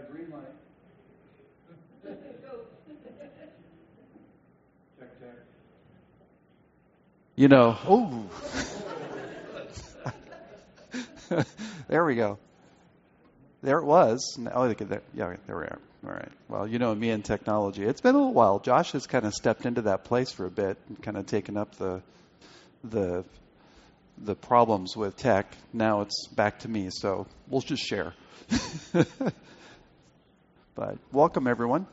green light. Check, check. You know, there we go. There it was. Oh, yeah, there we are. All right. Well, you know me and technology. It's been a little while. Josh has kind of stepped into that place for a bit and kind of taken up the problems with tech. Now it's back to me, so we'll just share. But welcome, everyone.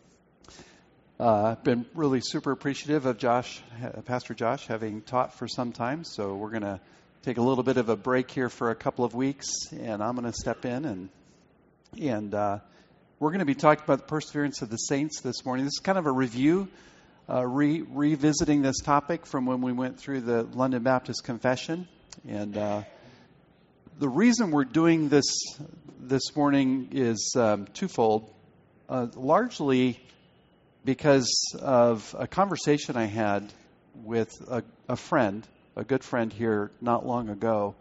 I've been really super appreciative of Pastor Josh, having taught for some time. So we're going to take a little bit of a break here for a couple of weeks, and I'm going to step in and we're going to be talking about the perseverance of the saints this morning. This is kind of a review, revisiting this topic from when we went through the London Baptist Confession. And the reason we're doing this morning is twofold. Largely because of a conversation I had with a friend, a good friend here not long ago.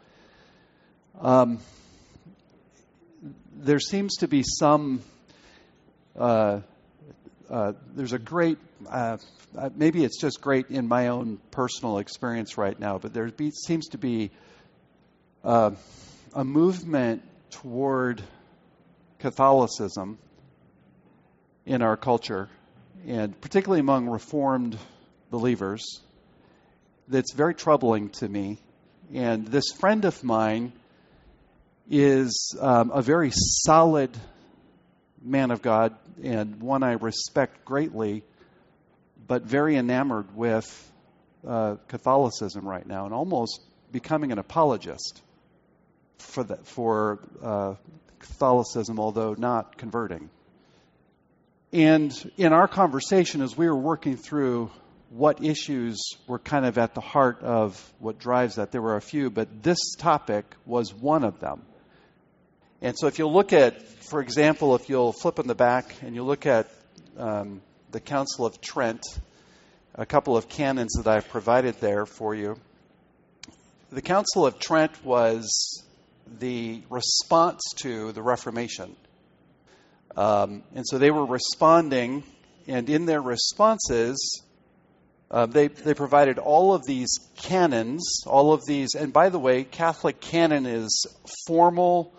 There seems to be some, there's a great, maybe it's just great in my own personal experience right now, but seems to be a movement toward Catholicism in our culture, and particularly among Reformed believers, that's very troubling to me. And this friend of mine is a very solid man of God and one I respect greatly, but very enamored with Catholicism right now and almost becoming an apologist for Catholicism, although not converting. And in our conversation, as we were working through what issues were kind of at the heart of what drives that, there were a few, but this topic was one of them. And so if you'll look at, for example, if you'll flip in the back and you look at the Council of Trent, a couple of canons that I've provided there for you. The Council of Trent was the response to the Reformation. And so they were responding, and in their responses, they provided all of these canons, all of these, and by the way, Catholic canon is formal,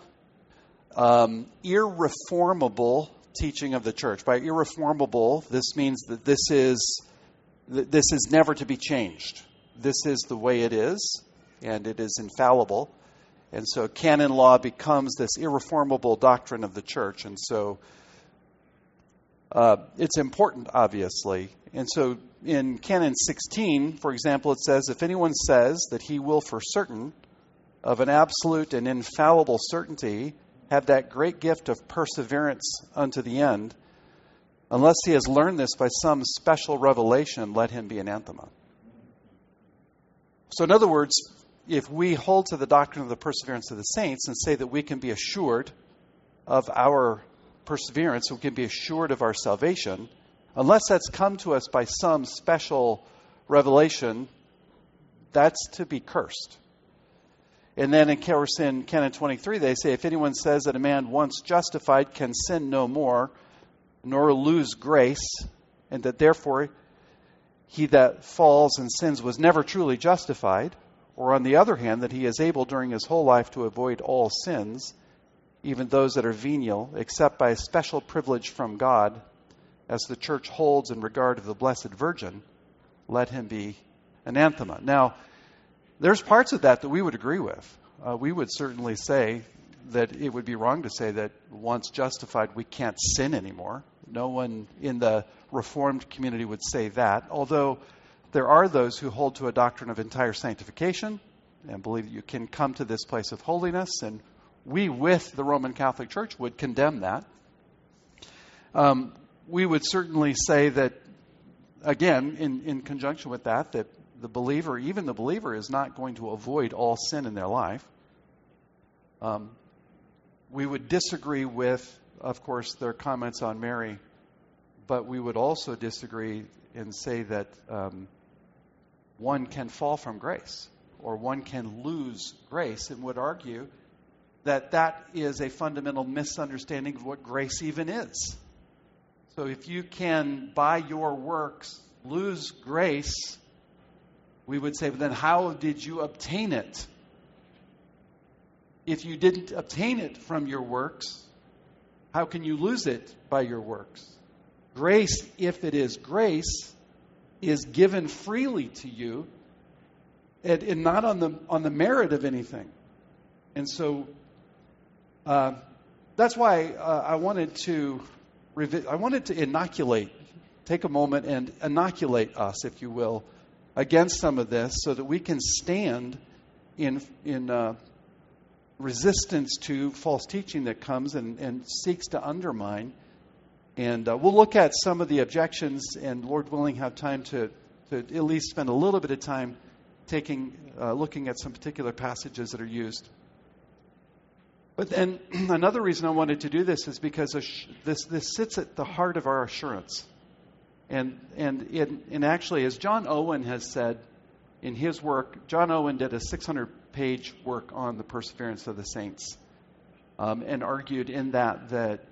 irreformable teaching of the church. By irreformable, this means that this is never to be changed. This is the way it is, and it is infallible. And so canon law becomes this irreformable doctrine of the church. And so it's important, obviously. And so in Canon 16, for example, it says, if anyone says that he will for certain, of an absolute and infallible certainty, have that great gift of perseverance unto the end, unless he has learned this by some special revelation, let him be anathema. So in other words, if we hold to the doctrine of the perseverance of the saints and say that we can be assured of our perseverance, we can be assured of our salvation, unless that's come to us by some special revelation, that's to be cursed. And then in Canon 23, they say, if anyone says that a man once justified can sin no more, nor lose grace, and that therefore he that falls and sins was never truly justified, or on the other hand, that he is able during his whole life to avoid all sins, even those that are venial, except by a special privilege from God, as the church holds in regard of the Blessed Virgin, let him be anathema. Now, there's parts of that we would agree with. We would certainly say that it would be wrong to say that once justified, we can't sin anymore. No one in the Reformed community would say that, although there are those who hold to a doctrine of entire sanctification and believe that you can come to this place of holiness, and we, with the Roman Catholic Church, would condemn that. We would certainly say that, again, in conjunction with that the believer, even the believer, is not going to avoid all sin in their life. We would disagree with, of course, their comments on Mary, but we would also disagree and say that one can fall from grace, or one can lose grace, and would argue that is a fundamental misunderstanding of what grace even is. So if you can, by your works, lose grace, we would say, then how did you obtain it? If you didn't obtain it from your works, how can you lose it by your works? Grace, if it is grace, is given freely to you and not on the merit of anything. And so that's why I wanted to inoculate, take a moment and inoculate us, if you will, against some of this so that we can stand in resistance to false teaching that comes and seeks to undermine. And we'll look at some of the objections and, Lord willing, have time to at least spend a little bit of time looking at some particular passages that are used. But then another reason I wanted to do this is because this sits at the heart of our assurance. And actually, as John Owen has said in his work, John Owen did a 600-page work on the perseverance of the saints and argued in that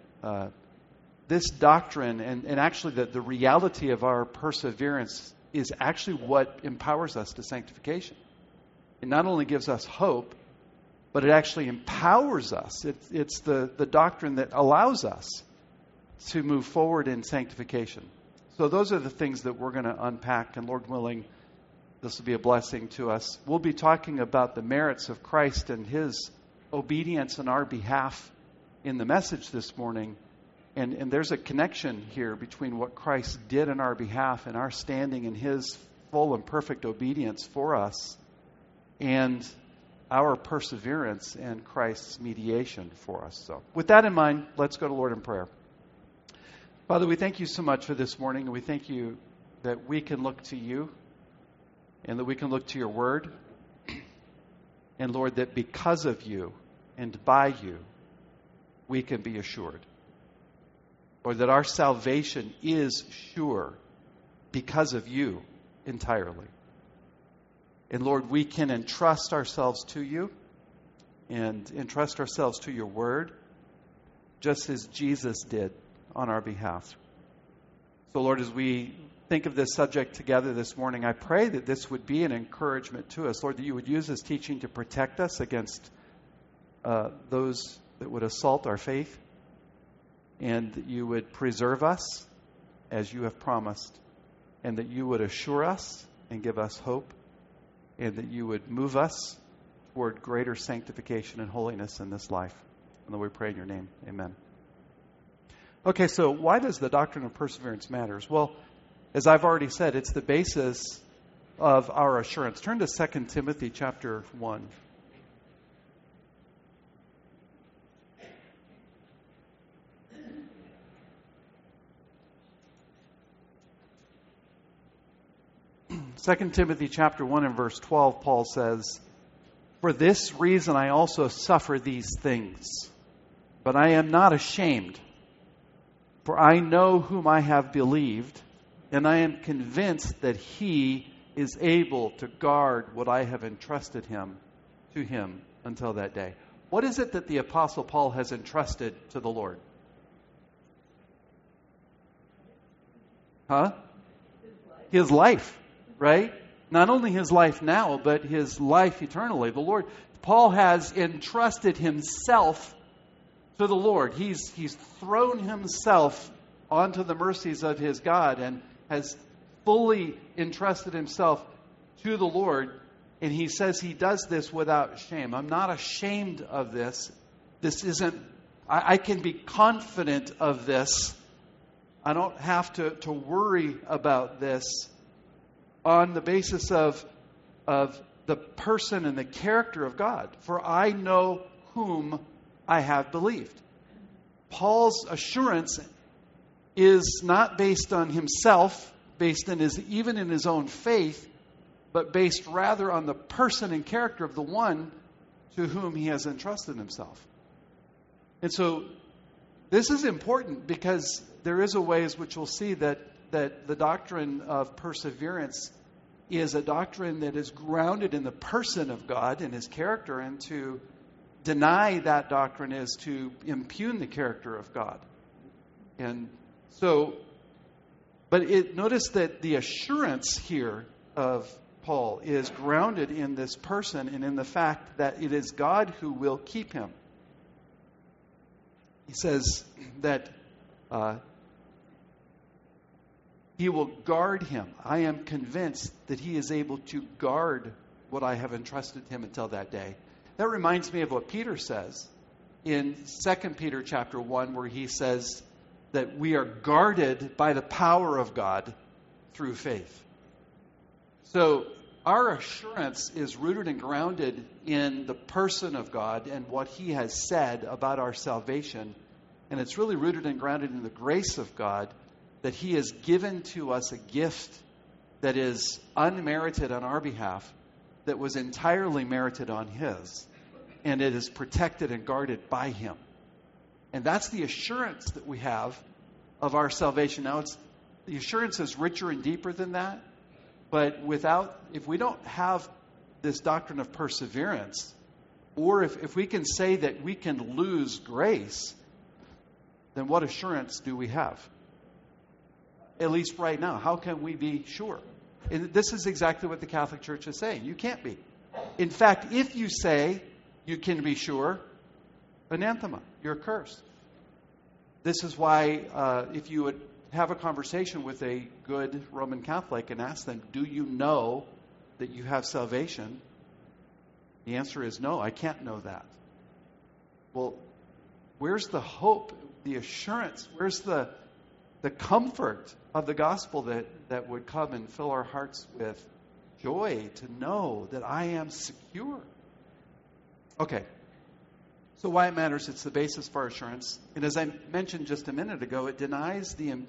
this doctrine and actually the reality of our perseverance is actually what empowers us to sanctification. It not only gives us hope, but it actually empowers us. It's the doctrine that allows us to move forward in sanctification. So those are the things that we're going to unpack, and Lord willing, this will be a blessing to us. We'll be talking about the merits of Christ and His obedience on our behalf in the message this morning. And there's a connection here between what Christ did on our behalf and our standing in His full and perfect obedience for us and our perseverance and Christ's mediation for us. So with that in mind, let's go to Lord in prayer. Father, we thank you so much for this morning, and we thank you that we can look to you and that we can look to your word. And Lord, that because of you and by you, we can be assured. Or that our salvation is sure because of you entirely. And Lord, we can entrust ourselves to you and entrust ourselves to your word, just as Jesus did on our behalf. So Lord, as we think of this subject together this morning, I pray that this would be an encouragement to us. Lord, that you would use this teaching to protect us against those that would assault our faith, and that you would preserve us as you have promised, and that you would assure us and give us hope, and that you would move us toward greater sanctification and holiness in this life. And Lord, we pray in your name. Amen. Okay, so why does the doctrine of perseverance matter? Well, as I've already said, it's the basis of our assurance. Turn to 2 Timothy chapter 1. Second Timothy chapter 1 and verse 12, Paul says, "For this reason I also suffer these things, but I am not ashamed, for I know whom I have believed, and I am convinced that He is able to guard what I have entrusted to Him until that day." What is it that the Apostle Paul has entrusted to the Lord? His life. Right? Not only his life now, but his life eternally. The Lord, Paul has entrusted himself to the Lord. He's thrown himself onto the mercies of his God and has fully entrusted himself to the Lord. And he says he does this without shame. I'm not ashamed of this. This isn't, I can be confident of this. I don't have to worry about this on the basis of the person and the character of God. For I know whom I have believed. Paul's assurance is not based on himself, based in even in his own faith, but based rather on the person and character of the one to whom he has entrusted himself. And so this is important because there is a ways which we'll see that the doctrine of perseverance is a doctrine that is grounded in the person of God and His character, and to deny that doctrine is to impugn the character of God. And so, notice that the assurance here of Paul is grounded in this person and in the fact that it is God who will keep him. He says that he will guard him. I am convinced that he is able to guard what I have entrusted him until that day. That reminds me of what Peter says in 2 Peter chapter 1, where he says that we are guarded by the power of God through faith. So our assurance is rooted and grounded in the person of God and what he has said about our salvation. And it's really rooted and grounded in the grace of God, that he has given to us a gift that is unmerited on our behalf, that was entirely merited on his. And it is protected and guarded by him. And that's the assurance that we have of our salvation. Now, the assurance is richer and deeper than that. But if we don't have this doctrine of perseverance, or if we can say that we can lose grace, then what assurance do we have? At least right now, how can we be sure? And this is exactly what the Catholic Church is saying. You can't be. In fact, if you say you can be sure, anathema, you're cursed. This is why if you would have a conversation with a good Roman Catholic and ask them, do you know that you have salvation? The answer is no, I can't know that. Well, where's the hope, the assurance? Where's the comfort of the gospel that would come and fill our hearts with joy to know that I am secure? Okay. So why it matters, it's the basis for our assurance. And as I mentioned just a minute ago, it denies the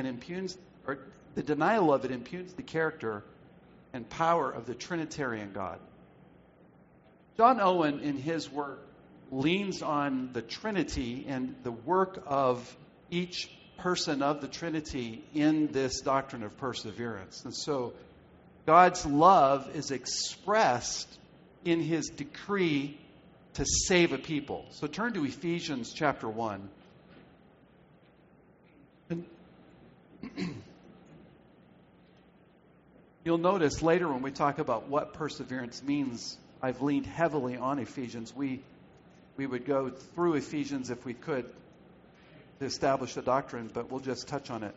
denial of it impugns the character and power of the Trinitarian God. John Owen, in his work, leans on the Trinity and the work of each person of the Trinity in this doctrine of perseverance. And so God's love is expressed in his decree to save a people. So turn to Ephesians chapter 1. And you'll notice later when we talk about what perseverance means, I've leaned heavily on Ephesians. We would go through Ephesians if we could to establish the doctrine, but we'll just touch on it.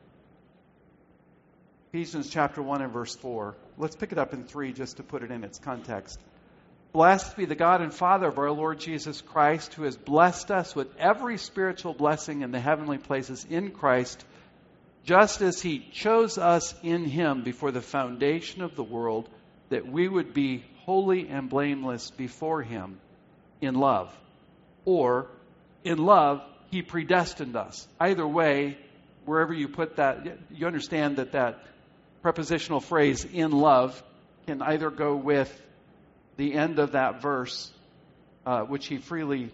Ephesians chapter 1 and verse 4. Let's pick it up in 3 just to put it in its context. Blessed be the God and Father of our Lord Jesus Christ, who has blessed us with every spiritual blessing in the heavenly places in Christ, just as he chose us in him before the foundation of the world, that we would be holy and blameless before him in love. Or, in love, he predestined us. Either way, wherever you put that, you understand that prepositional phrase, in love, can either go with the end of that verse, which he freely,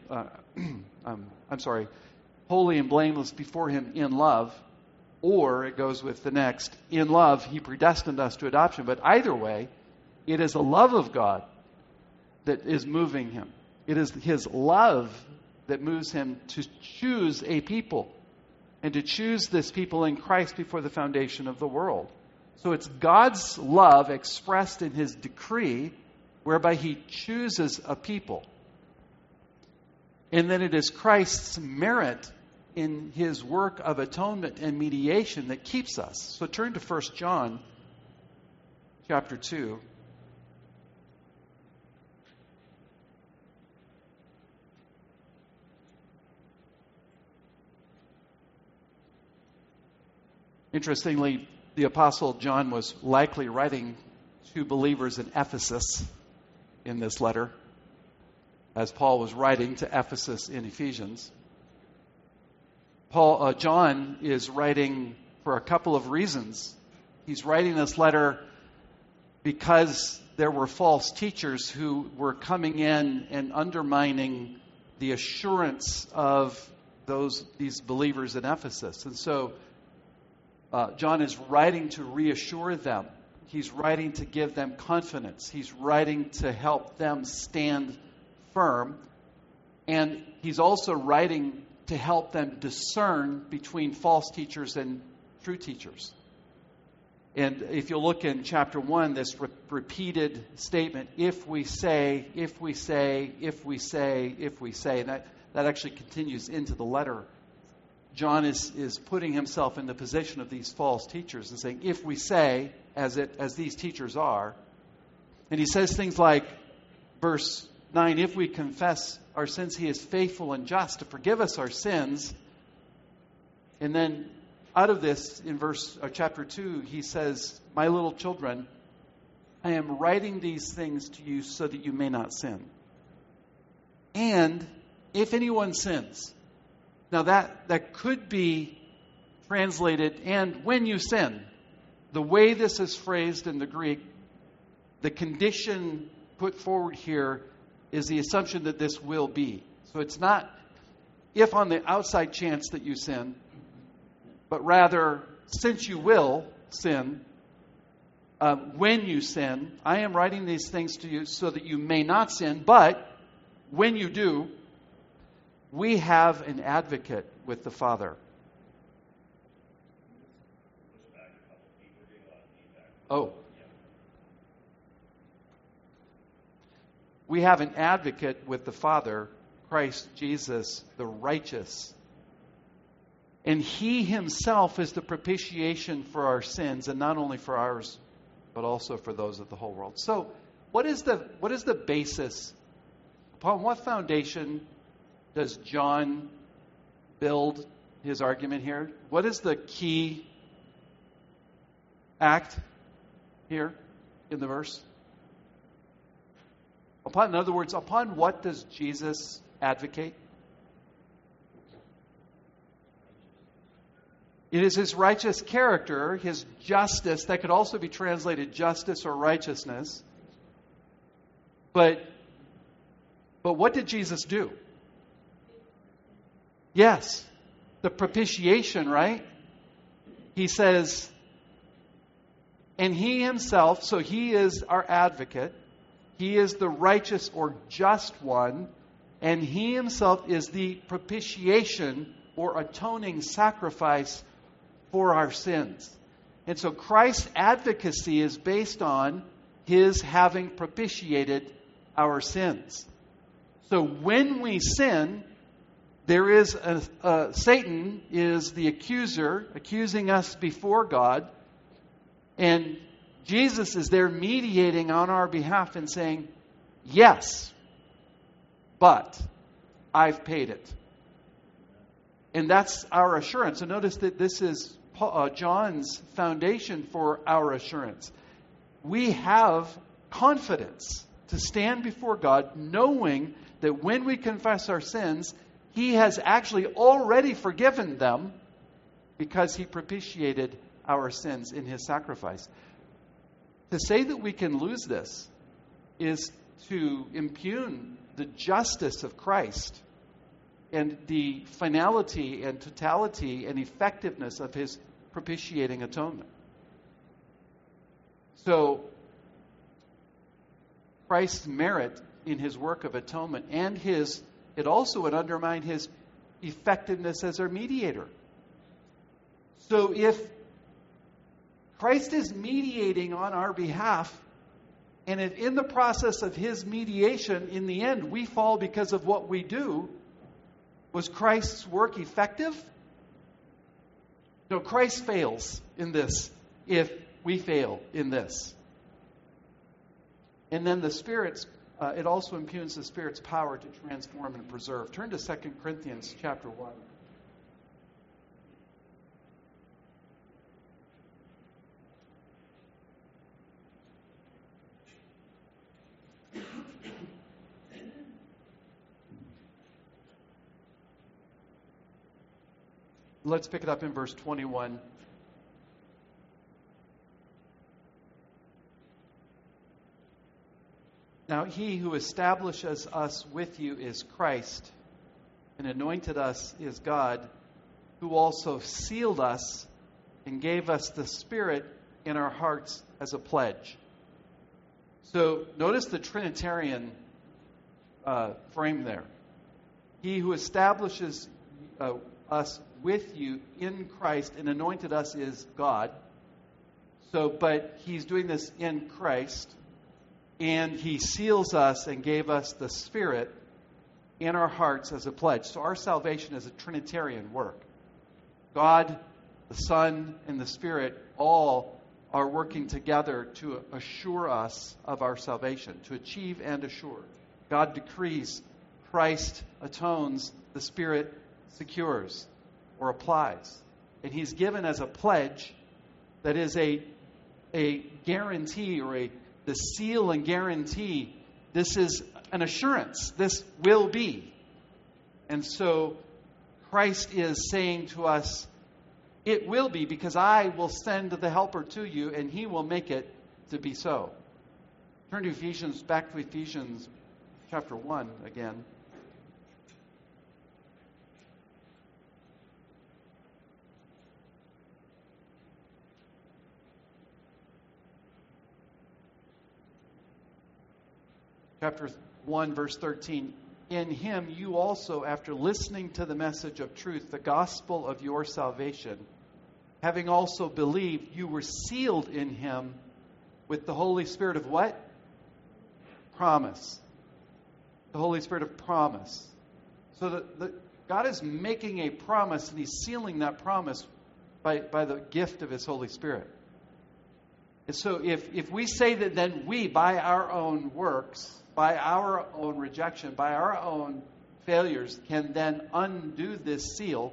holy and blameless before him in love, or it goes with the next, in love, he predestined us to adoption. But either way, it is the love of God that is moving him. It is his love that moves him to choose a people and to choose this people in Christ before the foundation of the world. So it's God's love expressed in his decree, whereby he chooses a people. And then it is Christ's merit in his work of atonement and mediation that keeps us. So turn to 1 John chapter 2. Interestingly, the Apostle John was likely writing to believers in Ephesus in this letter, as Paul was writing to Ephesus in Ephesians. John is writing for a couple of reasons. He's writing this letter because there were false teachers who were coming in and undermining the assurance of these believers in Ephesus. And so John is writing to reassure them. He's writing to give them confidence. He's writing to help them stand firm And he's also writing to help them discern between false teachers and true teachers. And if you look in chapter 1, this repeated statement, if we say, if we say, if we say, if we say, and that actually continues into the letter. John is putting himself in the position of these false teachers and saying, if we say, as these teachers are, and he says things like, verse 9, if we confess our sins, he is faithful and just to forgive us our sins. And then out of this, in chapter 2, he says, my little children, I am writing these things to you so that you may not sin. And if anyone sins, now that could be translated, and when you sin. The way this is phrased in the Greek, the condition put forward here is the assumption that this will be. So it's not if on the outside chance that you sin, but rather since you will sin, when you sin, I am writing these things to you so that you may not sin, but when you do, we have an advocate with the Father. Oh. We have an advocate with the Father, Christ Jesus, the righteous. And he himself is the propitiation for our sins, and not only for ours, but also for those of the whole world. So, what is the basis? Upon what foundation does John build his argument here? What is the key act here in the verse? In other words, upon what does Jesus advocate? It is his righteous character, his justice, that could also be translated justice or righteousness. But what did Jesus do? Yes, the propitiation, right? He says, and he himself, so he is our advocate. He is the righteous or just one, and he himself is the propitiation or atoning sacrifice for our sins. And so Christ's advocacy is based on his having propitiated our sins. So when we sin, there is Satan is the accuser, accusing us before God, and Jesus is there mediating on our behalf and saying, yes, but I've paid it. And that's our assurance. And notice that this is John's foundation for our assurance. We have confidence to stand before God knowing that when we confess our sins, he has actually already forgiven them because he propitiated our sins in his sacrifice. To say that we can lose this is to impugn the justice of Christ and the finality and totality and effectiveness of his propitiating atonement. So, Christ's merit in his work of atonement and it also would undermine his effectiveness as our mediator. So if Christ is mediating on our behalf, and if in the process of his mediation, in the end, we fall because of what we do, was Christ's work effective? No, Christ fails in this if we fail in this. And then the Spirit's, it also impugns the Spirit's power to transform and preserve. Turn to 2 Corinthians chapter 1. Let's pick it up in verse 21. Now he who establishes us with you is Christ, and anointed us is God, who also sealed us and gave us the Spirit in our hearts as a pledge. So notice the Trinitarian frame there. He who establishes us with you in Christ and anointed us is God. But he's doing this in Christ, and he seals us and gave us the Spirit in our hearts as a pledge. So our salvation is a Trinitarian work. God, the Son, and the Spirit all are working together to assure us of our salvation, to achieve and assure. God decrees, Christ atones, the Spirit secures or applies. And he's given as a pledge that is a guarantee, or the seal and guarantee. This is an assurance. This will be. And so Christ is saying to us, it will be, because I will send the helper to you and he will make it to be so. Turn to Ephesians, back to Ephesians chapter 1 again. Chapter 1, verse 13. In him you also, after listening to the message of truth, the gospel of your salvation, having also believed, you were sealed in him with the Holy Spirit of what? Promise. The Holy Spirit of promise. So God is making a promise, and he's sealing that promise by the gift of his Holy Spirit. And so if we say that then we, by our own works, by our own rejection, by our own failures, can then undo this seal,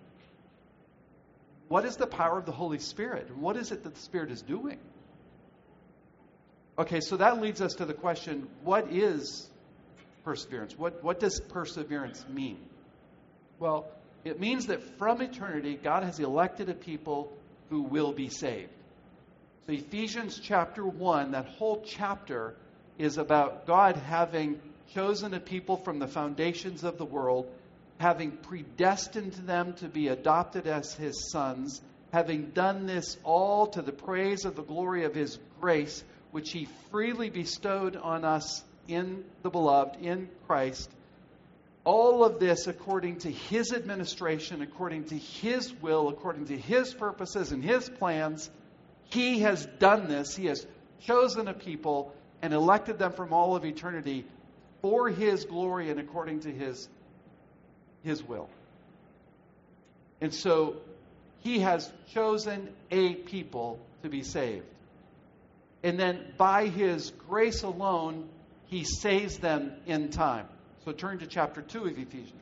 what is the power of the Holy Spirit? And what is it that the Spirit is doing? Okay, so that leads us to the question, what is perseverance? What does perseverance mean? Well, it means that from eternity, God has elected a people who will be saved. So Ephesians chapter 1, that whole chapter is about God having chosen a people from the foundations of the world, having predestined them to be adopted as his sons, having done this all to the praise of the glory of his grace, which he freely bestowed on us in the beloved, in Christ. All of this according to his administration, according to his will, according to his purposes and his plans. He has done this. He has chosen a people and elected them from all of eternity for his glory and according to his will. And so he has chosen a people to be saved. And then by his grace alone, he saves them in time. So turn to chapter 2 of Ephesians.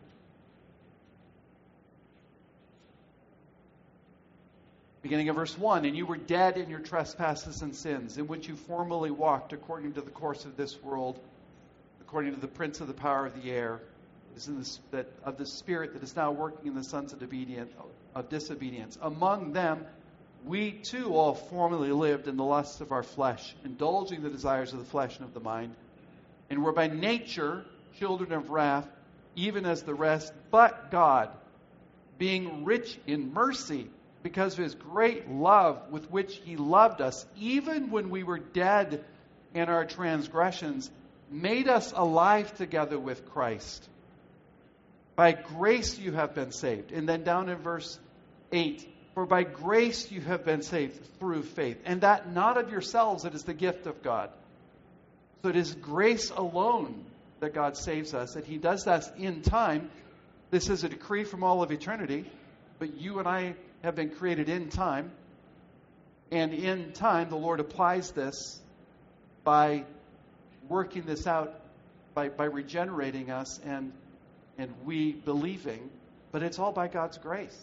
Beginning of verse 1, and you were dead in your trespasses and sins, in which you formerly walked according to the course of this world, according to the prince of the power of the air, of the spirit that is now working in the sons of disobedience. Among them, we too all formerly lived in the lusts of our flesh, indulging the desires of the flesh and of the mind, and were by nature children of wrath, even as the rest. But God, being rich in mercy, because of his great love with which he loved us, even when we were dead in our transgressions, made us alive together with Christ. By grace you have been saved. And then down in verse 8, for by grace you have been saved through faith, and that not of yourselves, it is the gift of God. So it is grace alone that God saves us, and he does that in time. This is a decree from all of eternity, but you and I have been created in time. And in time, the Lord applies this by working this out, by regenerating us and we believing. But it's all by God's grace.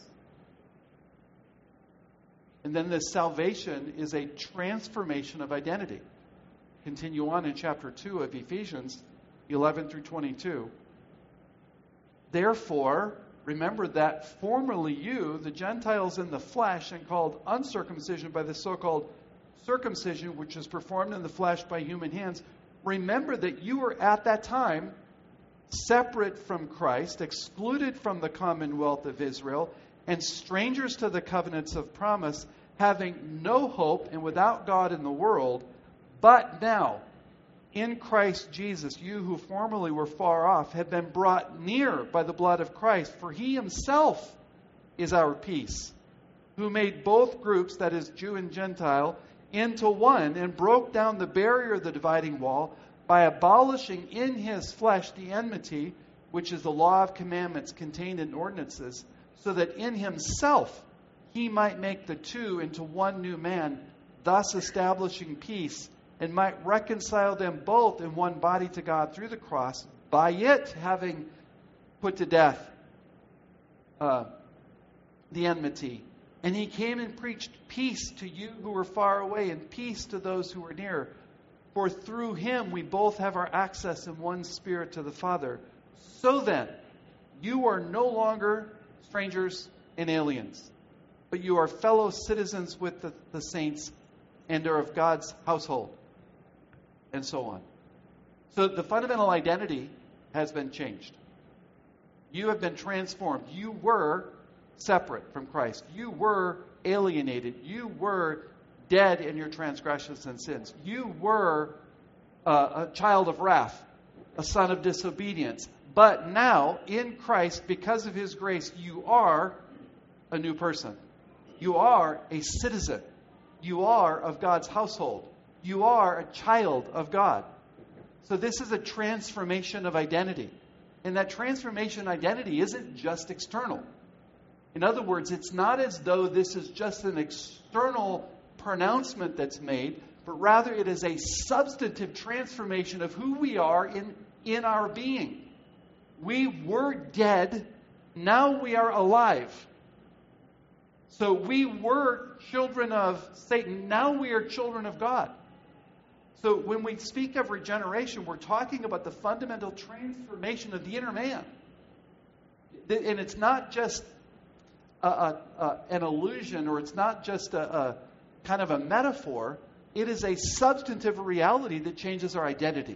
And then this salvation is a transformation of identity. Continue on in chapter 2 of Ephesians, 11 through 22. Therefore, remember that formerly you, the Gentiles in the flesh, and called uncircumcision by the so-called circumcision, which is performed in the flesh by human hands, remember that you were at that time separate from Christ, excluded from the commonwealth of Israel, and strangers to the covenants of promise, having no hope and without God in the world. But now, In Christ Jesus, you who formerly were far off have been brought near by the blood of Christ, for he himself is our peace, who made both groups, that is, Jew and Gentile, into one and broke down the barrier of the dividing wall by abolishing in his flesh the enmity, which is the law of commandments contained in ordinances, so that in himself he might make the two into one new man, thus establishing peace, and might reconcile them both in one body to God through the cross, by it having put to death the enmity. And he came and preached peace to you who were far away, and peace to those who were near. For through him we both have our access in one Spirit to the Father. So then, you are no longer strangers and aliens, but you are fellow citizens with the saints and are of God's household, and so on. So the fundamental identity has been changed. You have been transformed. You were separate from Christ. You were alienated. You were dead in your transgressions and sins. You were a child of wrath, a son of disobedience. But now, in Christ, because of his grace, you are a new person. You are a citizen. You are of God's household. You are a child of God. So this is a transformation of identity. And that transformation identity isn't just external. In other words, it's not as though this is just an external pronouncement that's made, but rather it is a substantive transformation of who we are in our being. We were dead, now we are alive. So we were children of Satan, now we are children of God. So when we speak of regeneration, we're talking about the fundamental transformation of the inner man. And it's not just an illusion, or it's not just a kind of a metaphor. It is a substantive reality that changes our identity.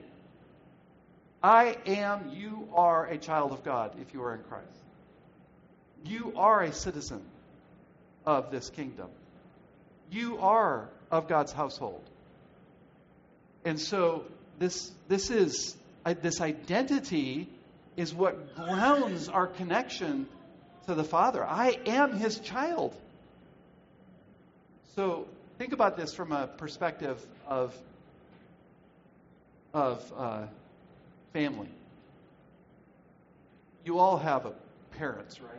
You are a child of God if you are in Christ. You are a citizen of this kingdom. You are of God's household. And so this identity is what grounds our connection to the Father. I am his child. So think about this from a perspective of family. You all have parents, right?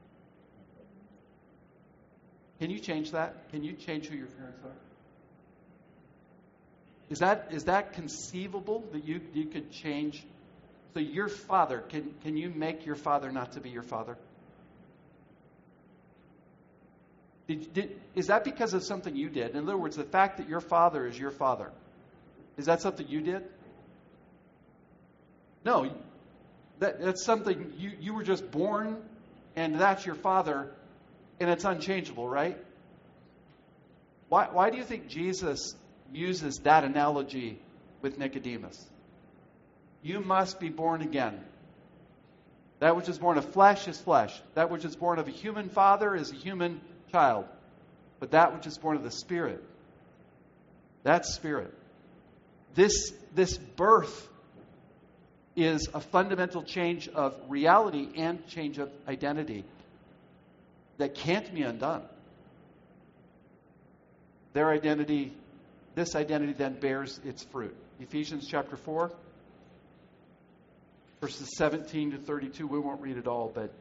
Can you change that? Can you change who your parents are? Is that conceivable that you could change? So your father, can you make your father not to be your father? Is that because of something you did? In other words, the fact that your father is your father, is that something you did? No, that's something you were just born, and that's your father, and it's unchangeable, right? Why do you think Jesus uses that analogy with Nicodemus? You must be born again. That which is born of flesh is flesh. That which is born of a human father is a human child. But that which is born of the Spirit, that's spirit. This birth is a fundamental change of reality and change of identity that can't be undone. This identity then bears its fruit. Ephesians chapter 4, verses 17 to 32. We won't read it all, but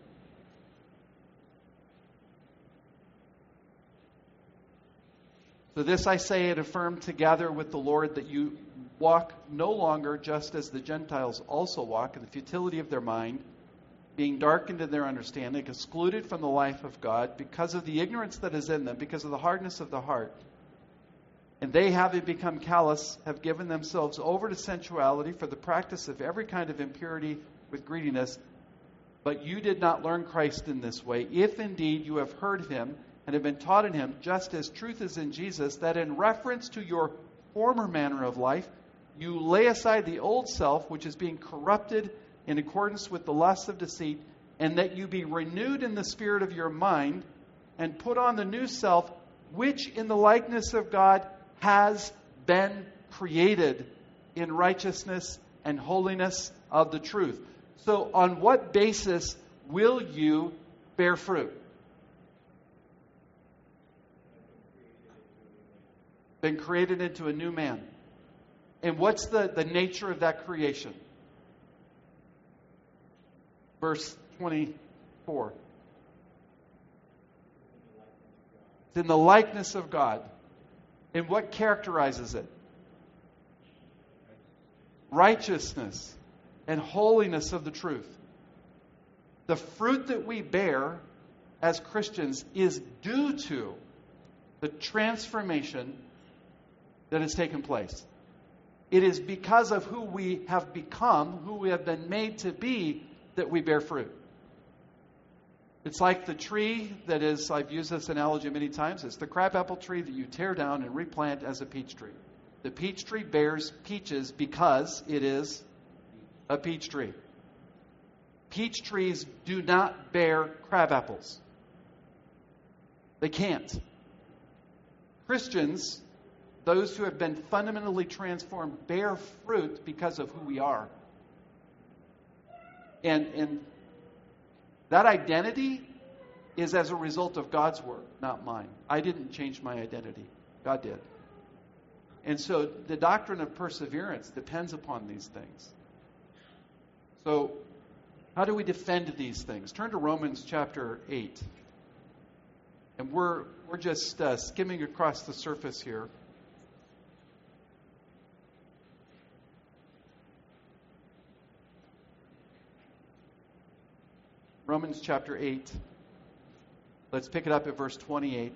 so this I say and affirm together with the Lord, that you walk no longer just as the Gentiles also walk, in the futility of their mind, being darkened in their understanding, excluded from the life of God because of the ignorance that is in them, because of the hardness of the heart. And they, having become callous, have given themselves over to sensuality for the practice of every kind of impurity with greediness. But you did not learn Christ in this way, if indeed you have heard him and have been taught in him, just as truth is in Jesus, that in reference to your former manner of life, you lay aside the old self, which is being corrupted in accordance with the lusts of deceit, and that you be renewed in the spirit of your mind, and put on the new self, which in the likeness of God has been created in righteousness and holiness of the truth. So on what basis will you bear fruit? Been created into a new man. And what's the nature of that creation? Verse 24. It's in the likeness of God. And what characterizes it? Righteousness and holiness of the truth. The fruit that we bear as Christians is due to the transformation that has taken place. It is because of who we have become, who we have been made to be, that we bear fruit. It's like the tree that is, I've used this analogy many times, it's the crabapple tree that you tear down and replant as a peach tree. The peach tree bears peaches because it is a peach tree. Peach trees do not bear crabapples. They can't. Christians, those who have been fundamentally transformed, bear fruit because of who we are. And that identity is as a result of God's work, not mine. I didn't change my identity. God did. And so the doctrine of perseverance depends upon these things. So how do we defend these things? Turn to Romans chapter 8. And we're just skimming across the surface here. Romans chapter 8. Let's pick it up at verse 28.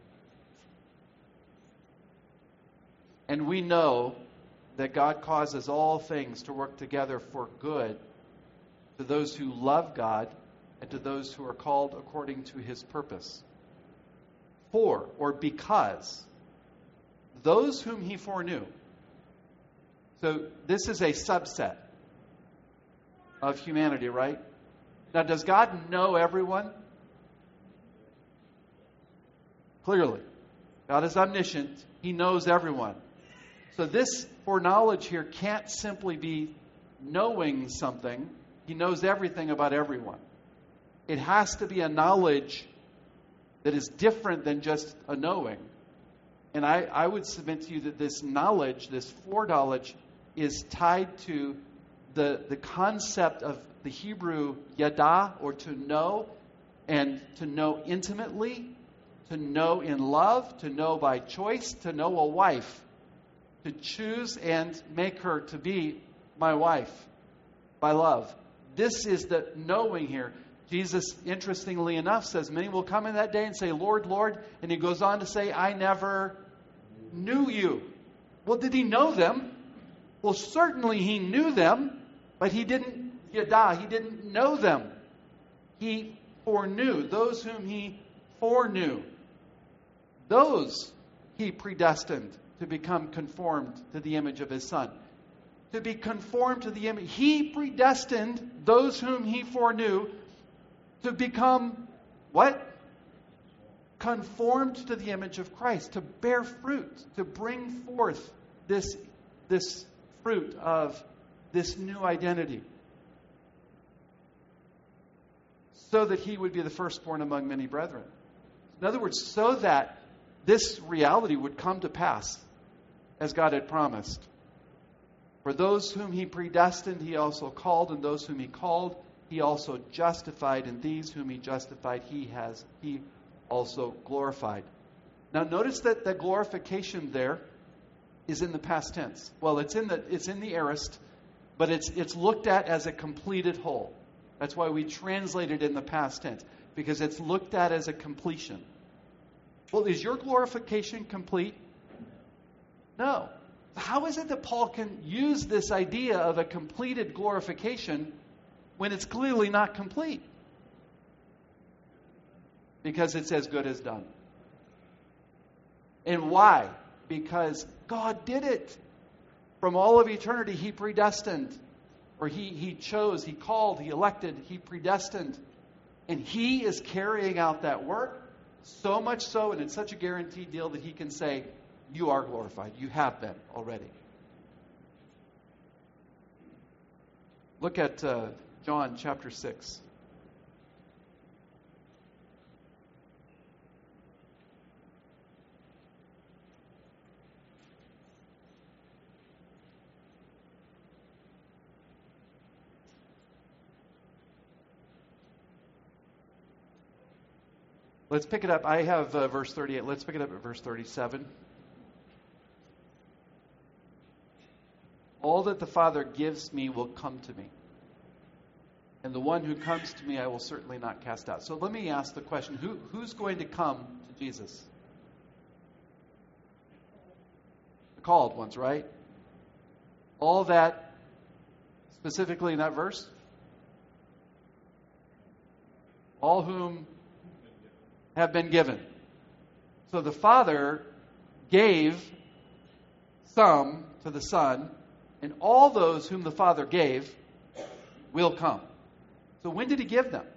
And we know that God causes all things to work together for good to those who love God and to those who are called according to his purpose. For, or because, those whom he foreknew. So this is a subset of humanity, right? Now, does God know everyone? Clearly. God is omniscient. He knows everyone. So this foreknowledge here can't simply be knowing something. He knows everything about everyone. It has to be a knowledge that is different than just a knowing. And I would submit to you that this knowledge, this foreknowledge, is tied to the concept of the Hebrew yada, or to know, and to know intimately, to know in love, to know by choice, to know a wife, to choose and make her to be my wife by love. This is the knowing here. Jesus, interestingly enough, says, many will come in that day and say, Lord, Lord. And he goes on to say, I never knew you. Well, did he know them? Well, certainly he knew them, but he didn't yada, he didn't know them. He foreknew. Those whom he foreknew, those he predestined to become conformed to the image of his Son. To be conformed to the image. He predestined those whom he foreknew to become what? Conformed to the image of Christ. To bear fruit. To bring forth this fruit of this new identity. So that he would be the firstborn among many brethren. In other words, so that this reality would come to pass as God had promised. For those whom he predestined, he also called, and those whom he called, he also justified, and these whom he justified, he also glorified. Now notice that the glorification there is in the past tense. Well, it's in the aorist, but it's looked at as a completed whole. That's why we translate it in the past tense, because it's looked at as a completion. Well, is your glorification complete? No. How is it that Paul can use this idea of a completed glorification when it's clearly not complete? Because it's as good as done. And why? Because God did it. From all of eternity, he predestined. Or he chose, he called, he elected, he predestined. And he is carrying out that work, so much so, and it's such a guaranteed deal that he can say, you are glorified. You have been already. Look at John chapter 6. Let's pick it up. I have verse 38. Let's pick it up at verse 37. All that the Father gives me will come to me. And the one who comes to me I will certainly not cast out. So let me ask the question, who's going to come to Jesus? The called ones, right? All that specifically in that verse? All whom have been given. So the Father gave some to the Son, and all those whom the Father gave will come. So when did He give them?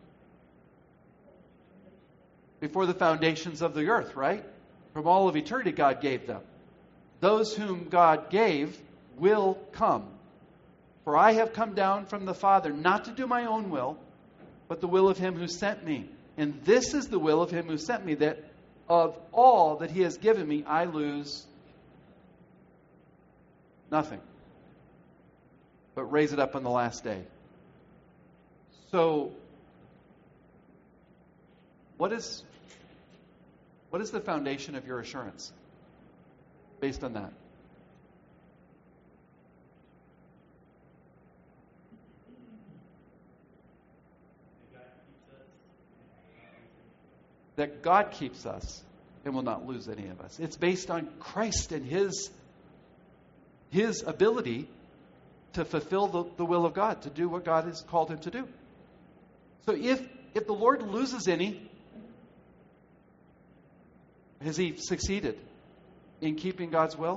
Before the foundations of the earth, right? From all of eternity God gave them. Those whom God gave will come. For I have come down from the Father not to do my own will, but the will of Him who sent me. And this is the will of Him who sent me, that of all that He has given me, I lose nothing, but raise it up on the last day. So, what is the foundation of your assurance based on that? That God keeps us and will not lose any of us. It's based on Christ and His ability to fulfill the will of God, to do what God has called Him to do. So if the Lord loses any, has He succeeded in keeping God's will?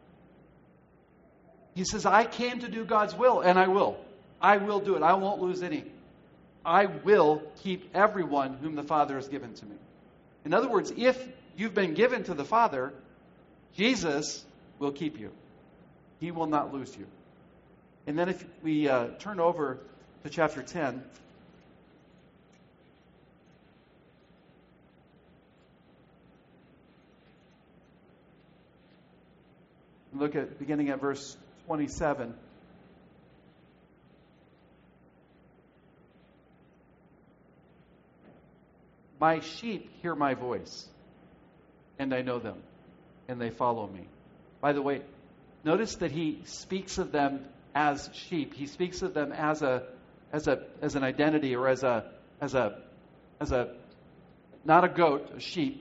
He says, I came to do God's will, and I will. I will do it. I won't lose any. I will keep everyone whom the Father has given to me. In other words, if you've been given to the Father, Jesus will keep you. He will not lose you. And then if we turn over to chapter 10, look at beginning at verse 27. My sheep hear my voice, and I know them, and they follow me. By the way, notice that He speaks of them as sheep. He speaks of them as an identity, or as a not a goat, a sheep.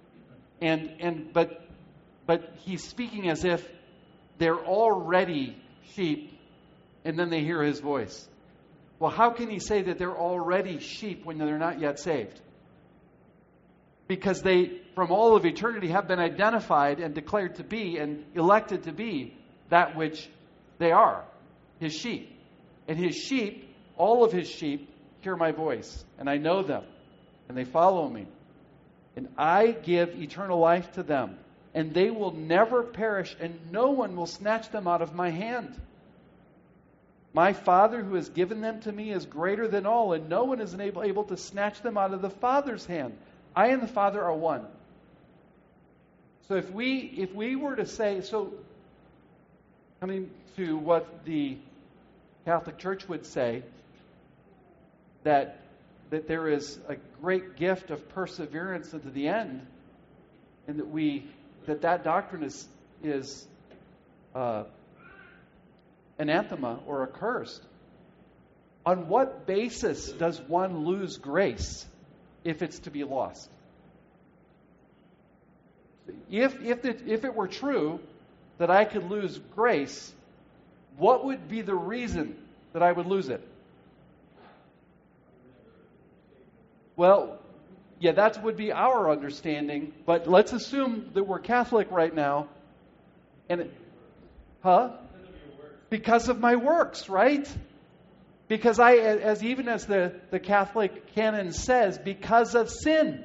But He's speaking as if they're already sheep, and then they hear His voice. Well, how can He say that they're already sheep when they're not yet saved? Because they, from all of eternity, have been identified and declared to be and elected to be that which they are, His sheep. And His sheep, all of His sheep, hear my voice, and I know them, and they follow me. And I give eternal life to them, and they will never perish, and no one will snatch them out of my hand. My Father who has given them to me is greater than all, and no one is able to snatch them out of the Father's hand. I and the Father are one. So if we were to say, so coming to what the Catholic Church would say, that there is a great gift of perseverance unto the end, and that doctrine is anathema or accursed. On what basis does one lose grace if it's to be lost? If it were true that I could lose grace, what would be the reason that I would lose it? Well, yeah, that would be our understanding, but let's assume that we're Catholic right now. Because of my works, right? Because as the Catholic canon says, because of sin.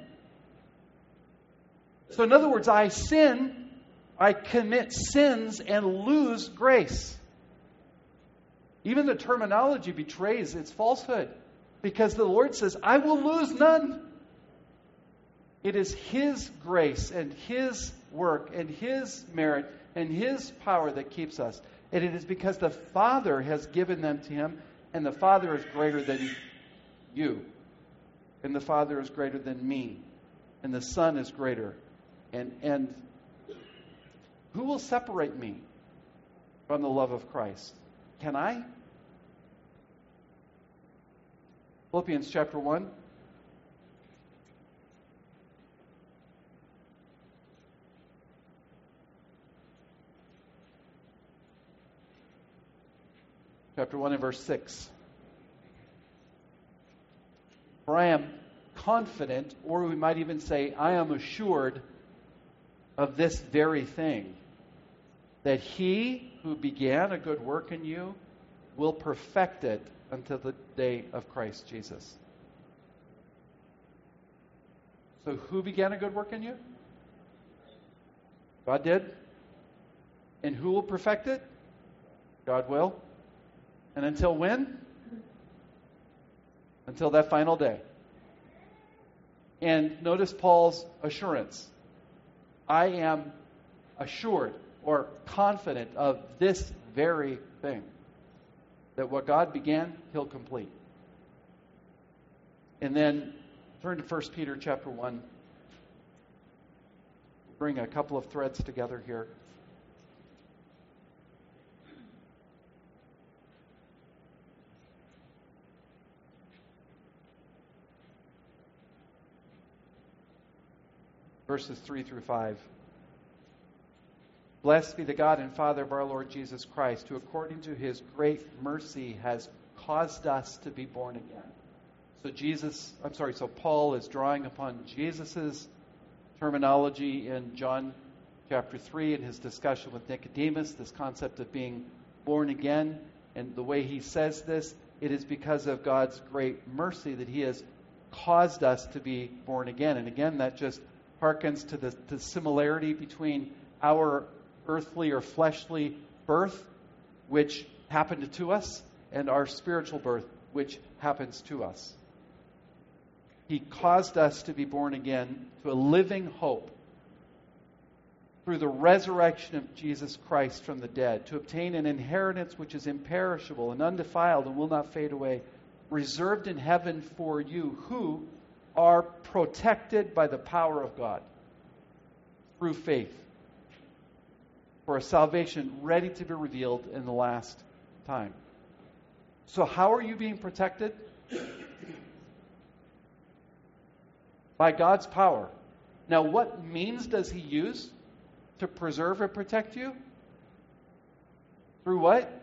So in other words, I sin, I commit sins and lose grace. Even the terminology betrays its falsehood, because the Lord says, I will lose none. It is His grace and His work and His merit and His power that keeps us. And it is because the Father has given them to Him, and the Father is greater than you. And the Father is greater than me. And the Son is greater. And who will separate me from the love of Christ? Can I? Philippians chapter 1. Chapter 1 and verse 6. For I am confident, or we might even say, I am assured of this very thing, that He who began a good work in you will perfect it until the day of Christ Jesus. So who began a good work in you? God did. And who will perfect it? God will. And until when? Until that final day. And notice Paul's assurance. I am assured or confident of this very thing. That what God began, He'll complete. And then turn to 1 Peter chapter 1. Bring a couple of threads together here. Verses 3 through 5. Blessed be the God and Father of our Lord Jesus Christ, who according to His great mercy has caused us to be born again. So Paul is drawing upon Jesus' terminology in John chapter 3 in his discussion with Nicodemus, this concept of being born again. And the way he says this, it is because of God's great mercy that He has caused us to be born again. And again, that just harkens to the similarity between our earthly or fleshly birth, which happened to us, and our spiritual birth, which happens to us. He caused us to be born again to a living hope through the resurrection of Jesus Christ from the dead, to obtain an inheritance which is imperishable and undefiled and will not fade away, reserved in heaven for you who are protected by the power of God through faith for a salvation ready to be revealed in the last time. So how are you being protected? By God's power. Now, what means does He use to preserve and protect you? Through what?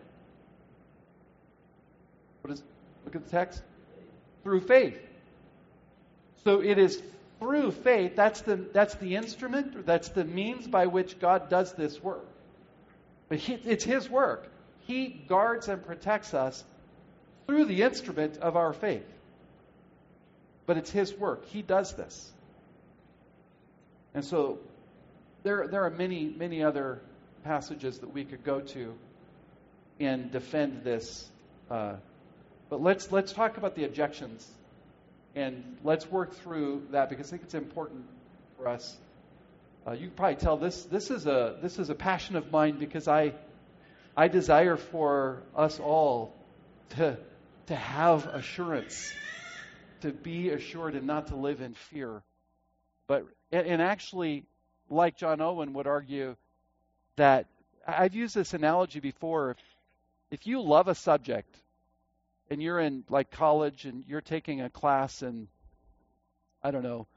Look at the text. Through faith. So it is through faith, that's the instrument, or that's the means by which God does this work. But it's His work. He guards and protects us through the instrument of our faith. But it's His work. He does this. And so there are many, many other passages that we could go to and defend this. But let's talk about the objections. And let's work through that, because I think it's important for us. You can probably tell this is a passion of mine, because I desire for us all to have assurance, to be assured and not to live in fear. But and actually, like John Owen would argue, that I've used this analogy before. If you love a subject, and you're in like college and you're taking a class in, I don't know,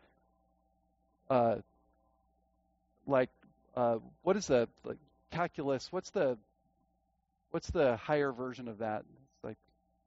what is the calculus? What's the higher version of that? It's like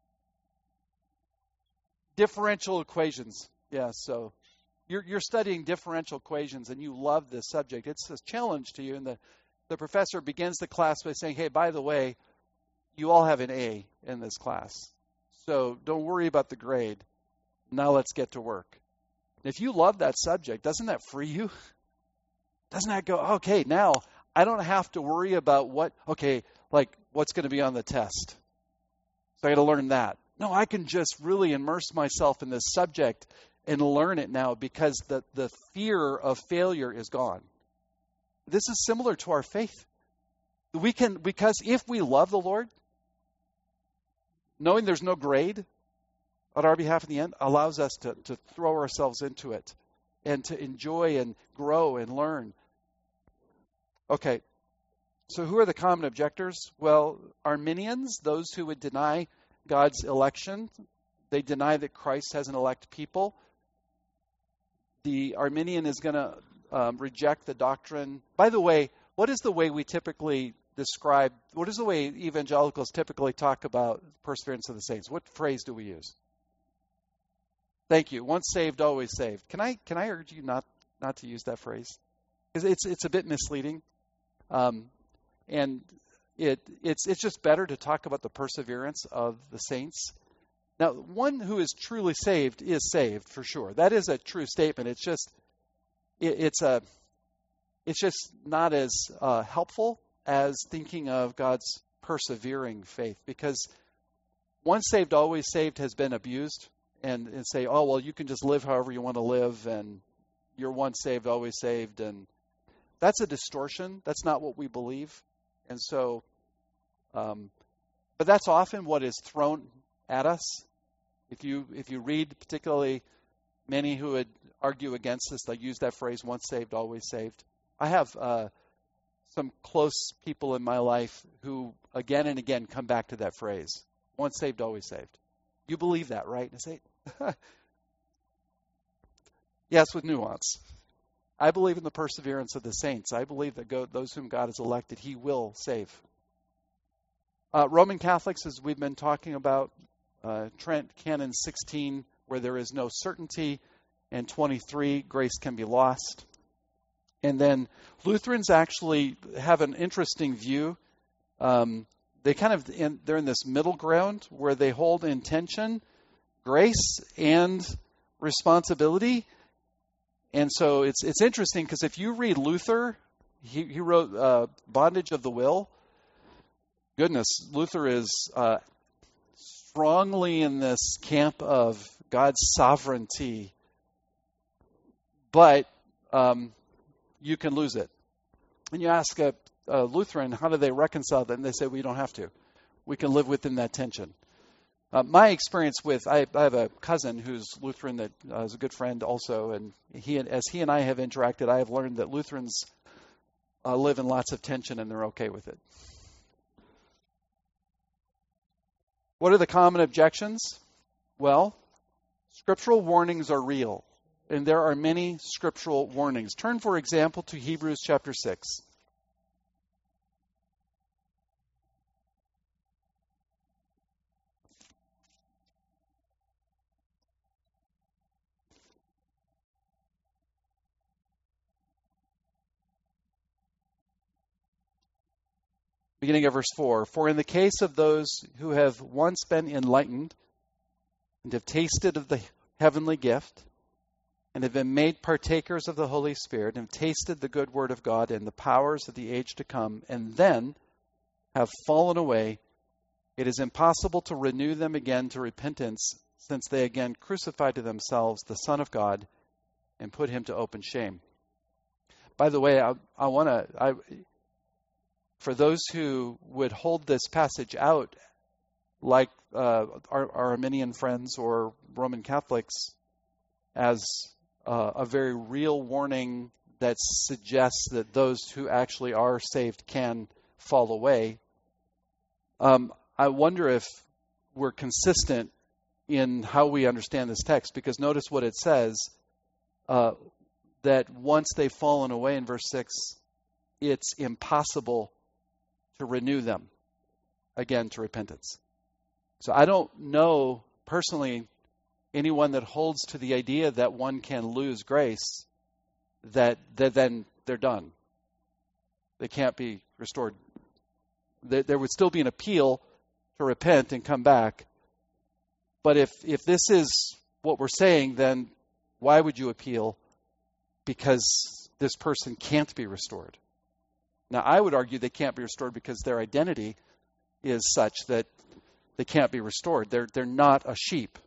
differential equations. Yeah, so you're studying differential equations and you love this subject. It's a challenge to you, and the professor begins the class by saying, hey, by the way, you all have an A in this class. So don't worry about the grade. Now let's get to work. If you love that subject, doesn't that free you? Doesn't that go, okay, now I don't have to worry about what's going to be on the test. So I got to learn that. No, I can just really immerse myself in this subject and learn it now because the fear of failure is gone. This is similar to our faith. We can, because if we love the Lord, knowing there's no grade on our behalf in the end allows us to throw ourselves into it and to enjoy and grow and learn. Okay, so who are the common objectors? Well, Arminians, those who would deny God's election. They deny that Christ has an elect people. The Arminian is going to reject the doctrine. By the way, what is the way we typically describe, what is the way evangelicals typically talk about perseverance of the saints? What phrase do we use? Thank you. Once saved, always saved. Can I urge you not to use that phrase? It's a bit misleading. And it's just better to talk about the perseverance of the saints. Now, one who is truly saved is saved for sure. That is a true statement. It's just not as helpful as thinking of God's persevering faith, because once saved, always saved has been abused, and say, oh, well, you can just live however you want to live, and you're once saved, always saved, and that's a distortion. That's not what we believe. And so, but that's often what is thrown at us. If you read particularly many who would argue against this, they use that phrase, once saved, always saved. I have some close people in my life who again and again come back to that phrase, once saved, always saved. You believe that, right? And I say, yes, with nuance. I believe in the perseverance of the saints. I believe that those whom God has elected, he will save. Roman Catholics, as we've been talking about, Trent Canon 16, where there is no certainty, and 23, grace can be lost. And then Lutherans actually have an interesting view. They're in this middle ground where they hold in tension grace and responsibility. And so it's interesting because if you read Luther, he wrote Bondage of the Will. Goodness, Luther is strongly in this camp of God's sovereignty, but you can lose it. And you ask a Lutheran, how do they reconcile that? And they say, we don't have to. We can live within that tension. My experience with, I have a cousin who's Lutheran that is a good friend also, and as he and I have interacted, I have learned that Lutherans live in lots of tension and they're okay with it. What are the common objections? Well, scriptural warnings are real, and there are many scriptural warnings. Turn, for example, to Hebrews chapter 6. Beginning of verse 4, for in the case of those who have once been enlightened and have tasted of the heavenly gift and have been made partakers of the Holy Spirit and have tasted the good word of God and the powers of the age to come and then have fallen away, it is impossible to renew them again to repentance, since they again crucified to themselves the Son of God and put him to open shame. By the way, for those who would hold this passage out, like our Arminian friends or Roman Catholics, as a very real warning that suggests that those who actually are saved can fall away, I wonder if we're consistent in how we understand this text, because notice what it says, that once they've fallen away in verse 6, it's impossible to renew them again to repentance. So I don't know personally anyone that holds to the idea that one can lose grace, that then they're done. They can't be restored. There would still be an appeal to repent and come back. But if this is what we're saying, then why would you appeal? Because this person can't be restored. Now, I would argue they can't be restored because their identity is such that They can't be restored. They're not a sheep.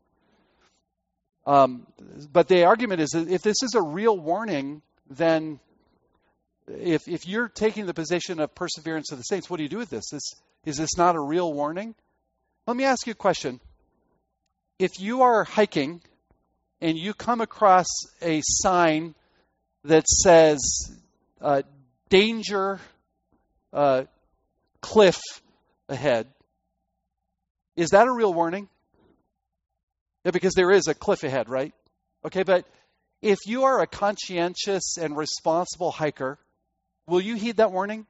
But the argument is that if this is a real warning, then if you're taking the position of perseverance of the saints, what do you do with this? Is this not a real warning? Let me ask you a question. If you are hiking and you come across a sign that says danger, cliff ahead, is that a real warning? Yeah, because there is a cliff ahead, right? Okay, but if you are a conscientious and responsible hiker, will you heed that warning?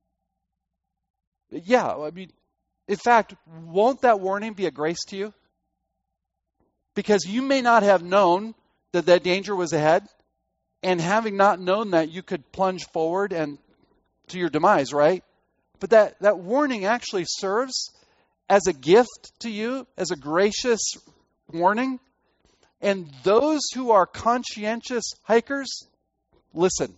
Yeah, I mean, in fact, won't that warning be a grace to you? Because you may not have known that that danger was ahead, and having not known that, you could plunge forward and to your demise, right? But that warning actually serves as a gift to you, as a gracious warning. And those who are conscientious hikers, listen.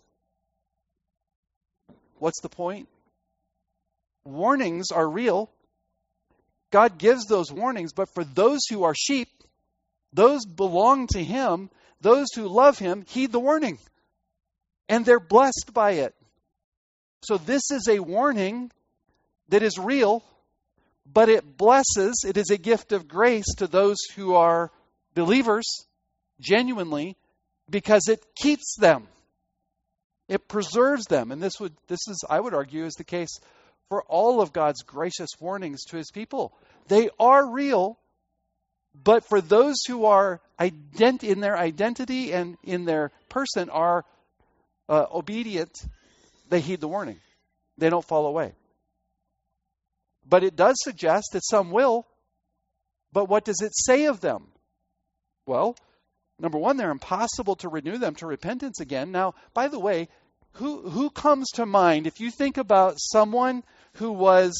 What's the point? Warnings are real. God gives those warnings, but for those who are sheep, those belong to Him, those who love Him, heed the warning. And they're blessed by it. So this is a warning that is real, but it blesses, it is a gift of grace to those who are believers, genuinely, because it keeps them. It preserves them. And this is, I would argue, is the case for all of God's gracious warnings to His people. They are real, but for those who are in their identity and in their person are obedient, they heed the warning. They don't fall away. But it does suggest that some will. But what does it say of them? Well, number one, they're impossible to renew them to repentance again. Now, by the way, who comes to mind if you think about someone who was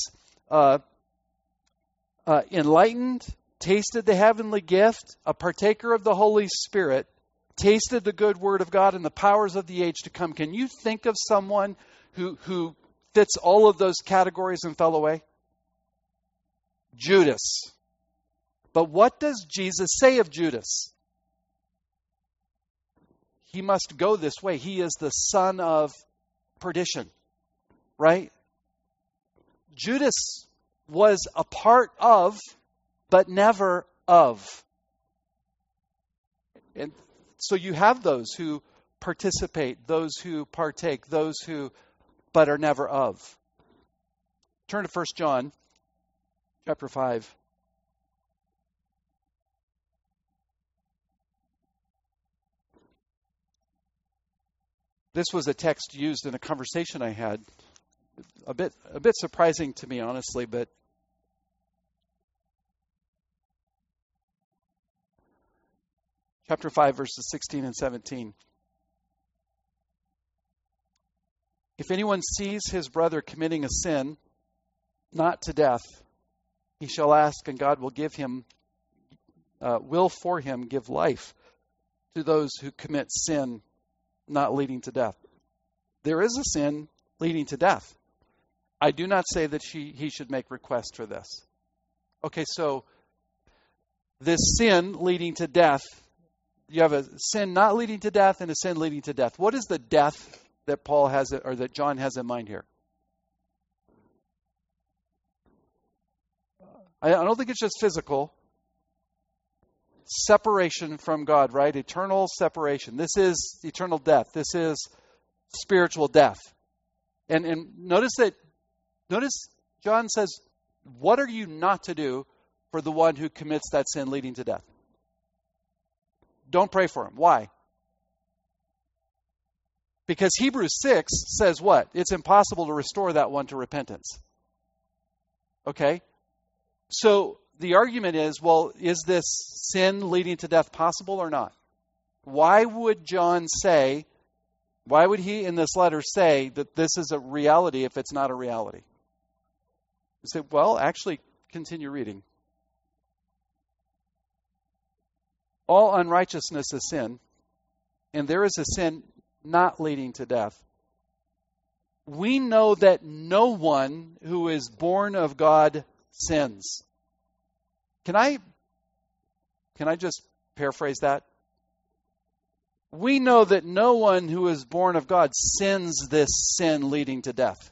enlightened, tasted the heavenly gift, a partaker of the Holy Spirit, tasted the good word of God and the powers of the age to come? Can you think of someone who fits all of those categories and fell away? Judas. But what does Jesus say of Judas? He must go this way. He is the son of perdition, right? Judas was a part of, but never of. And so you have those who participate, those who partake, those who but are never of. Turn to 1 John chapter 5. This was a text used in a conversation I had. A bit surprising to me, honestly, but chapter 5, verses 16 and 17. If anyone sees his brother committing a sin, not to death, he shall ask, and God will for him give life to those who commit sin not leading to death. There is a sin leading to death. I do not say that he should make request for this. Okay, so this sin leading to death, you have a sin not leading to death and a sin leading to death. What is the death that Paul has, or that John has in mind here? I don't think it's just physical. Separation from God, right? Eternal separation. This is eternal death. This is spiritual death. And notice John says, what are you not to do for the one who commits that sin leading to death? Don't pray for him. Why? Because Hebrews 6 says what? It's impossible to restore that one to repentance. Okay? So the argument is, well, is this sin leading to death possible or not? Why would he in this letter say that this is a reality if it's not a reality? You say, well, actually, continue reading. All unrighteousness is sin, and there is a sin not leading to death. We know that no one who is born of God sins. Can I just paraphrase that? We know that no one who is born of God sins this sin leading to death.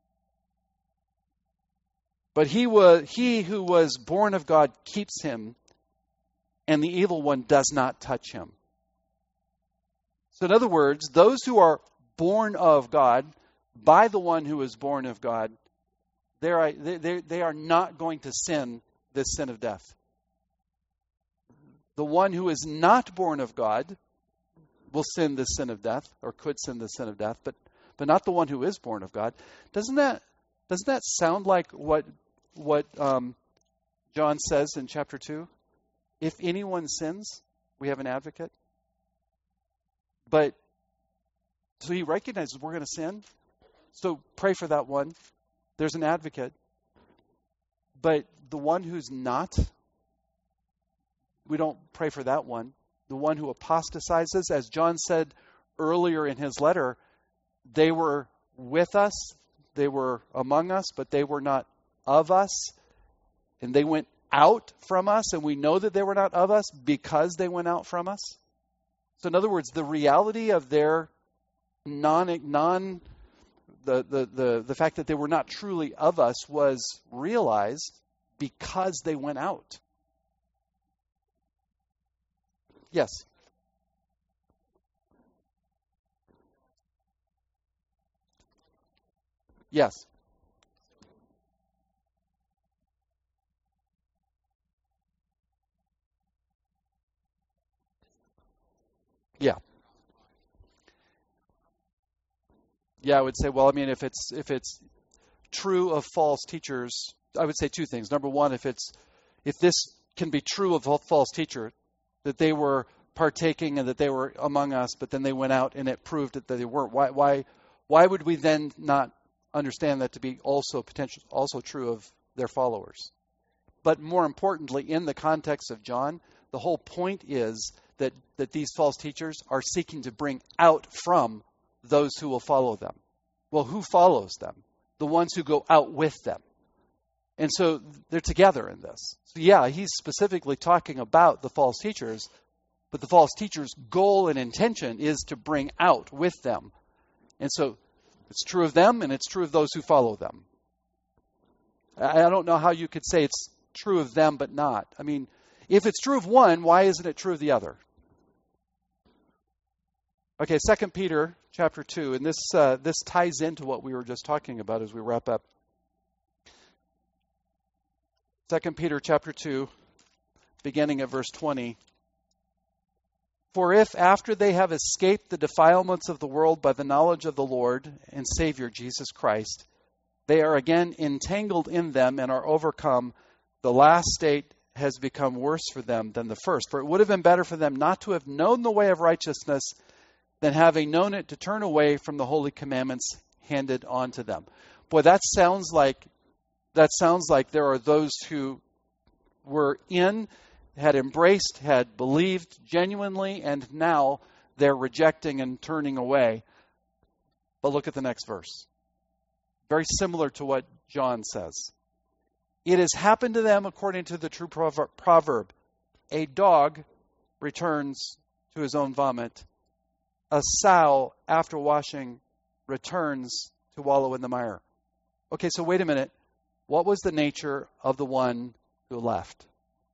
But he who was born of God keeps him, and the evil one does not touch him. So in other words, those who are born of God by the one who is born of God, they are not going to sin this sin of death. The one who is not born of God will sin this sin of death, or could sin this sin of death, but not the one who is born of God. Doesn't that sound like what John says in chapter 2? If anyone sins, we have an advocate. But so he recognizes we're going to sin. So pray for that one. There's an advocate. But the one who's not, we don't pray for that one. The one who apostatizes, as John said earlier in his letter, they were with us, they were among us, but they were not of us. And they went out from us, and we know that they were not of us because they went out from us. So in other words, the reality of their the fact that they were not truly of us was realized because they went out. Yes. Yes. Yeah. Yeah, I would say, well, I mean, if it's true of false teachers, I would say two things. Number one, if this can be true of a false teacher, that they were partaking and that they were among us, but then they went out and it proved that they weren't. Why would we then not understand that to be also true of their followers? But more importantly, in the context of John, the whole point is that these false teachers are seeking to bring out from those who will follow them. Well, who follows them? The ones who go out with them. And so they're together in this. So yeah, he's specifically talking about the false teachers, but the false teachers' goal and intention is to bring out with them. And so it's true of them and it's true of those who follow them. I don't know how you could say it's true of them but not. I mean, if it's true of one, why isn't it true of the other? Okay, 2 Peter chapter 2, and this ties into what we were just talking about as we wrap up. 2 Peter chapter 2, beginning at verse 20. For if after they have escaped the defilements of the world by the knowledge of the Lord and Savior Jesus Christ, they are again entangled in them and are overcome, the last state has become worse for them than the first. For it would have been better for them not to have known the way of righteousness than having known it to turn away from the holy commandments handed on to them. Boy, that sounds like there are those who were had embraced, had believed genuinely, and now they're rejecting and turning away. But look at the next verse. Very similar to what John says. It has happened to them according to the true proverb. A dog returns to his own vomit. A sow, after washing, returns to wallow in the mire. Okay, so wait a minute. What was the nature of the one who left?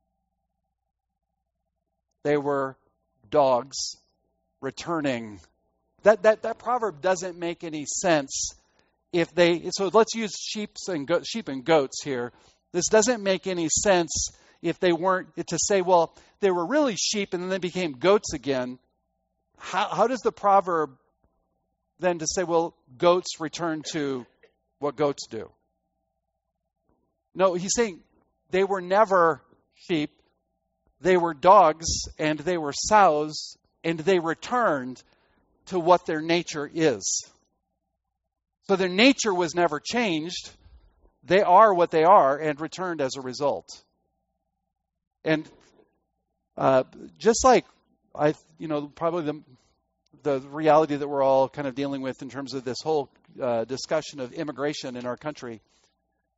They were dogs returning. That proverb doesn't make any sense so let's use sheep and goats here. This doesn't make any sense if they weren't, to say, well, they were really sheep and then they became goats again. How does the proverb then to say, well, goats return to what goats do? No, he's saying they were never sheep. They were dogs and they were sows and they returned to what their nature is. So their nature was never changed. They are what they are and returned as a result. And just like probably the reality that we're all kind of dealing with in terms of this whole discussion of immigration in our country,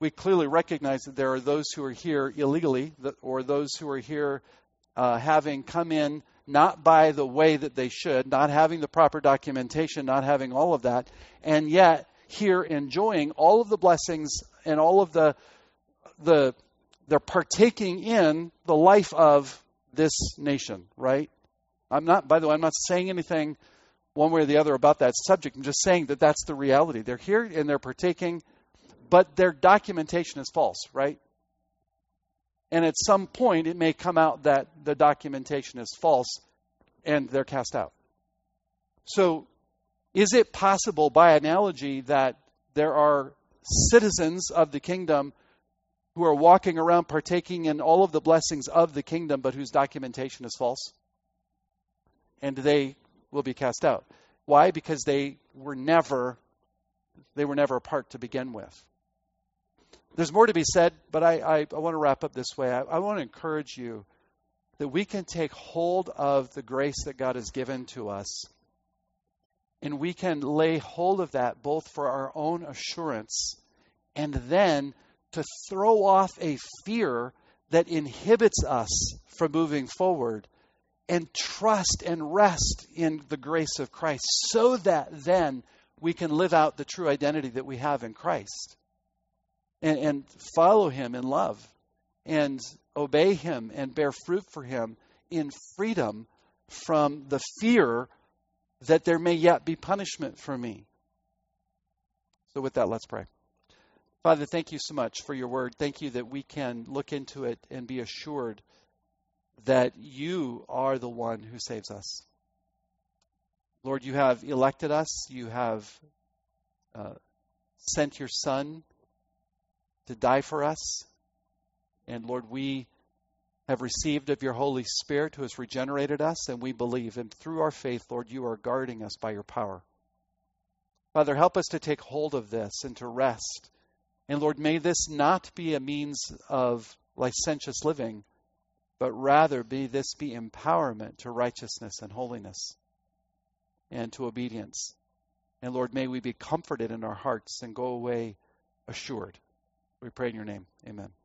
we clearly recognize that there are those who are here illegally, or those who are here having come in not by the way that they should, not having the proper documentation, not having all of that, and yet here enjoying all of the blessings and all of they're partaking in the life of this nation, right? By the way, I'm not saying anything one way or the other about that subject. I'm just saying that that's the reality. They're here and they're partaking, but their documentation is false, right? And at some point, it may come out that the documentation is false and they're cast out. So, is it possible, by analogy, that there are citizens of the kingdom who are walking around partaking in all of the blessings of the kingdom, but whose documentation is false? And they will be cast out. Why? Because they were never a part to begin with. There's more to be said, but I want to wrap up this way. I want to encourage you that we can take hold of the grace that God has given to us, and we can lay hold of that both for our own assurance and then to throw off a fear that inhibits us from moving forward, and trust and rest in the grace of Christ, so that then we can live out the true identity that we have in Christ. And follow him in love, and obey him, and bear fruit for him in freedom from the fear that there may yet be punishment for me. So with that, let's pray. Father, thank you so much for your word. Thank you that we can look into it and be assured that you are the one who saves us. Lord, you have elected us. You have sent your Son to die for us. And Lord, we have received of your Holy Spirit who has regenerated us, and we believe. And through our faith, Lord, you are guarding us by your power. Father, help us to take hold of this and to rest. And Lord, may this not be a means of licentious living, but rather this be empowerment to righteousness and holiness and to obedience. And Lord, may we be comforted in our hearts and go away assured. We pray in your name. Amen.